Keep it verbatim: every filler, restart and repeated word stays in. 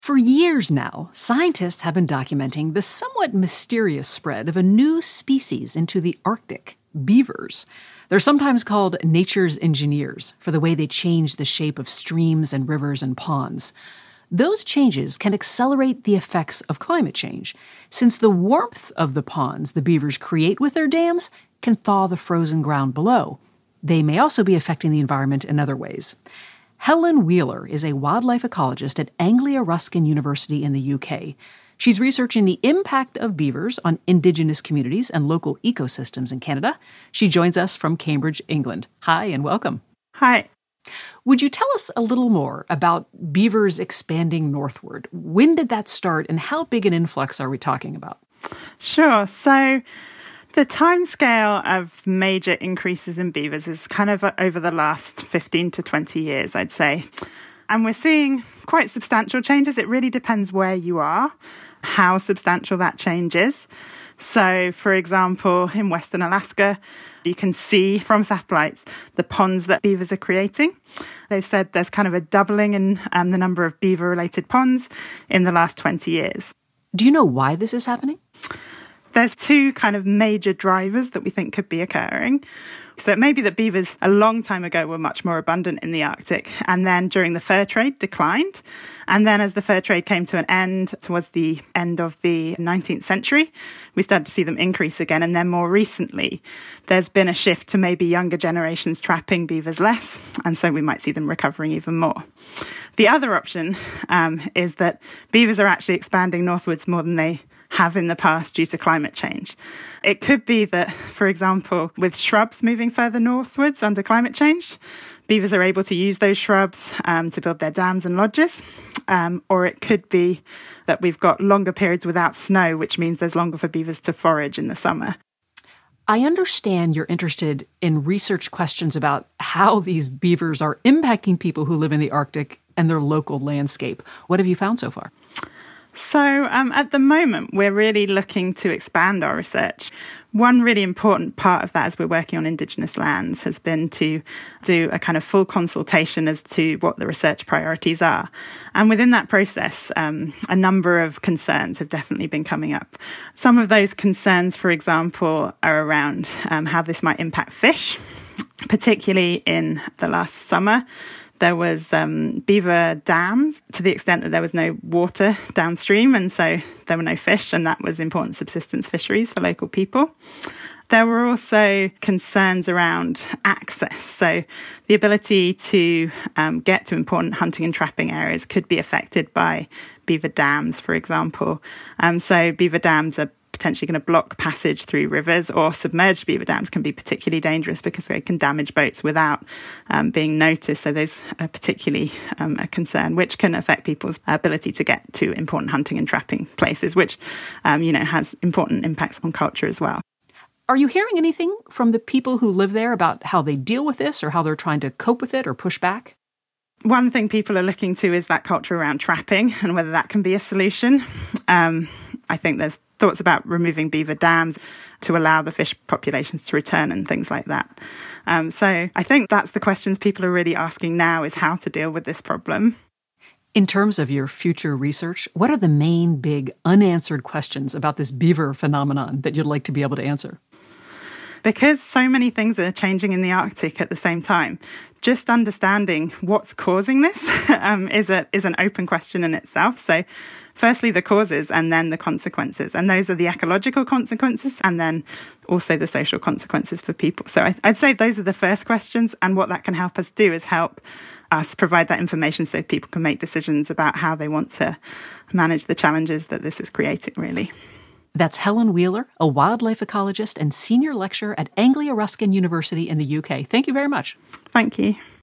For years now, scientists have been documenting the somewhat mysterious spread of a new species into the Arctic, beavers. They're sometimes called nature's engineers for the way they change the shape of streams and rivers and ponds. Those changes can accelerate the effects of climate change, since the warmth of the ponds the beavers create with their dams can thaw the frozen ground below. They may also be affecting the environment in other ways. Helen Wheeler is a wildlife ecologist at Anglia Ruskin University in the U K. She's researching the impact of beavers on Indigenous communities and local ecosystems in Canada. She joins us from Cambridge, England. Hi, and welcome. Hi. Would you tell us a little more about beavers expanding northward? When did that start, and how big an influx are we talking about? Sure. So the timescale of major increases in beavers is kind of over the last fifteen to twenty years, I'd say. And we're seeing quite substantial changes. It really depends where you are, how substantial that change is. So, for example, in Western Alaska, you can see from satellites the ponds that beavers are creating. They've said there's kind of a doubling in um, the number of beaver-related ponds in the last twenty years. Do you know why this is happening? There's two kind of major drivers that we think could be occurring. So it may be that beavers a long time ago were much more abundant in the Arctic, and then during the fur trade declined. And then as the fur trade came to an end towards the end of the nineteenth century, we started to see them increase again. And then more recently, there's been a shift to maybe younger generations trapping beavers less, and so we might see them recovering even more. The other option um, is that beavers are actually expanding northwards more than they have in the past due to climate change. It could be that, for example, with shrubs moving further northwards under climate change, beavers are able to use those shrubs um, to build their dams and lodges. Um, or it could be that we've got longer periods without snow, which means there's longer for beavers to forage in the summer. I understand you're interested in research questions about how these beavers are impacting people who live in the Arctic and their local landscape. What have you found so far? So um, at the moment, we're really looking to expand our research. One really important part of that as we're working on Indigenous lands has been to do a kind of full consultation as to what the research priorities are. And within that process, um, a number of concerns have definitely been coming up. Some of those concerns, for example, are around um, how this might impact fish, particularly in the last summer. There was um, beaver dams to the extent that there was no water downstream, and so there were no fish, and that was important subsistence fisheries for local people. There were also concerns around access. So the ability to um, get to important hunting and trapping areas could be affected by beaver dams, for example. Um, so beaver dams are potentially going to block passage through rivers, or submerged beaver dams can be particularly dangerous because they can damage boats without um, being noticed. So there's a particularly um, a concern, which can affect people's ability to get to important hunting and trapping places, which, um, you know, has important impacts on culture as well. Are you hearing anything from the people who live there about how they deal with this, or how they're trying to cope with it or push back? One thing people are looking to is that culture around trapping and whether that can be a solution. Um, I think there's thoughts about removing beaver dams to allow the fish populations to return and things like that. Um, so I think that's the questions people are really asking now, is how to deal with this problem. In terms of your future research, what are the main big unanswered questions about this beaver phenomenon that you'd like to be able to answer? Because so many things are changing in the Arctic at the same time, just understanding what's causing this um, is a is an open question in itself. So firstly, the causes and then the consequences. And those are the ecological consequences and then also the social consequences for people. So I, I'd say those are the first questions. And what that can help us do is help us provide that information so people can make decisions about how they want to manage the challenges that this is creating, really. That's Helen Wheeler, a wildlife ecologist and senior lecturer at Anglia Ruskin University in the U K. Thank you very much. Thank you.